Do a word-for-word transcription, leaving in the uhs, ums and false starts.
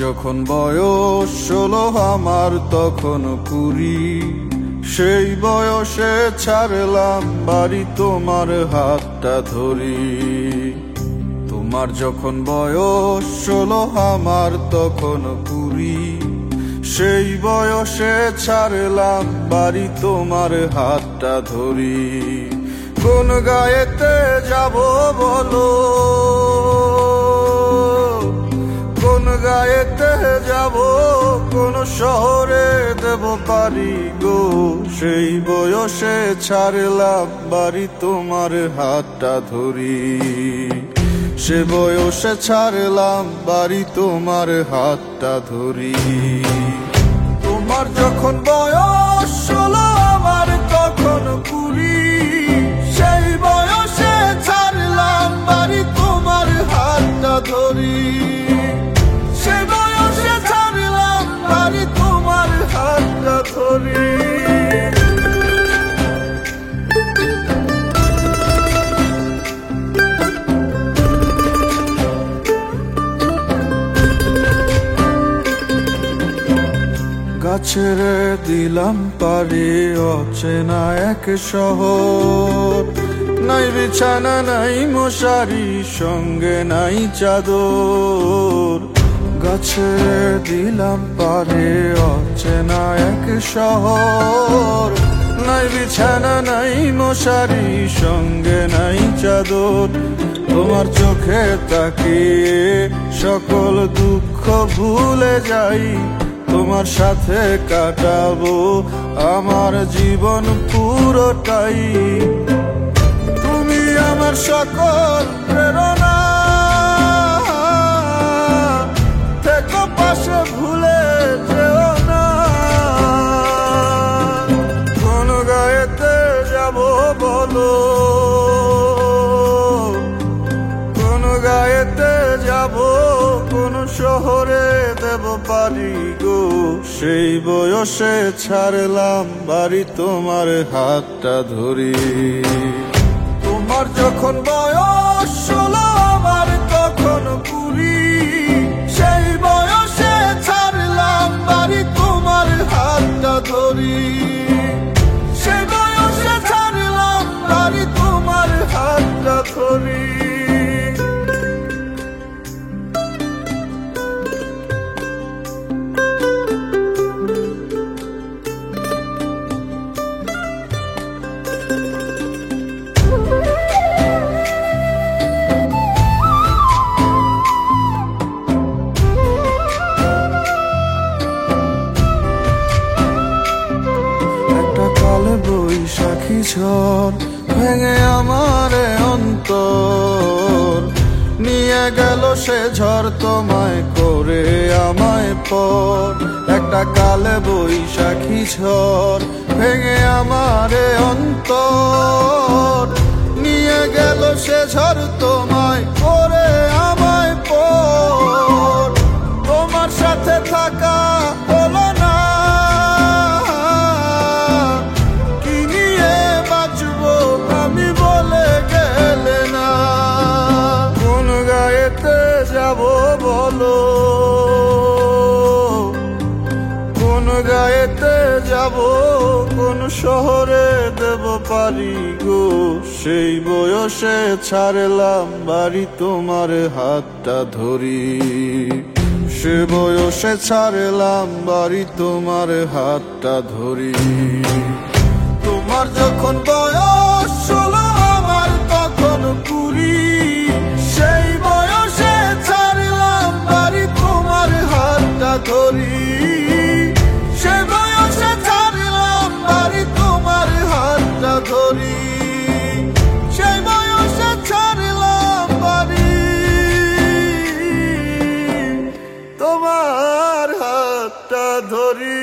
যখন বয়স ষোলো আমার তখন কুড়ি, সেই বয়সে ছাড়লাম বাড়ি তোমার হাতটা ধরি। তোমার যখন বয়স ষোলো আমার তখন কুড়ি, সেই বয়সে ছাড়লাম বাড়ি তোমার হাতটা ধরি। কোন গায়েতে যাব বলো, কোন গায়েতে যাব, কোন শহরে দেব পারি গো, সেই বয়সে ছাড়লাম বাড়ি তোমার হাতটা ধরি। সে বয়সে ছাড়লাম বাড়ি তোমার হাতটা ধরি। তোমার যখন বয়স ষোলো আমার তখন কুড়ি, সেই বয়সে ছাড়লাম বাড়ি তোমার হাতটা ধরি। সে বয়সে ছাড়লাম বাড়ি তোমার হাতটা ধরি। গাছের দিলাম পারে অচেনা এক শহর, নাই বিছানা নাই মশারি সঙ্গে নাই চাদর। গাছে দিলাম পারে অচেনা এক শহর, নাই বিছানা নাই মশারি সঙ্গে নাই চাদর। তোমার চোখে তাকিয়ে সকল দুঃখ ভুলে যাই, তোমার সাথে কাটাবো আমার জীবন পুরোটাই। তুমি আমার সকল প্রেরণা, থেকো পাশে ভুলে যেও না। কোন গায়েতে যাব বলো, কোন গায়েতে যাব, কোন শহরে দেব পারি গো, সেই বয়সে ছাড়লাম বাড়ি তোমার হাতটা ধরি। তোমার যখন বয়স ষোলো আমার তখন কুড়ি, সেই বয়সে ছাড়লাম বাড়ি তোমার হাতটা ধরি। সেই বয়সে ছাড়লাম বাড়ি তোমার হাতটা ধরি। বৈশাখী ঝড় ভেঙে আমারে অন্তর, নিয়ে গেল সে ঝড় তোমায় করে আমায় পর। একটা কালে বৈশাখী ঝড় ভেঙে আমারে অন্তর, নিয়ে গেল সে ঝড় তোমায় করে আমায় পর। তোমার সাথে থাকা হলো না, যাব বলো, কোন গায়েতে যাব, কোন শহরে দেব পারি গো, সেই বয়সে ছাড়লাম বাড়ি তোমার হাতটা ধরি। সে বয়সে ছাড়লাম বাড়ি তোমার হাতটা ধরি। তোমার যখন বয়স ষোলো আমার তখন কুড়ি, সেই বয়সে ছাড়লাম বাড়ি তোমার হাতটা ধরি। সে বয়সে ছাড়লাম বাড়ি তোমার হাতটা ধরি। সেই বয়সে ছাড়লাম বাড়ি তোমার হাতটা ধরি।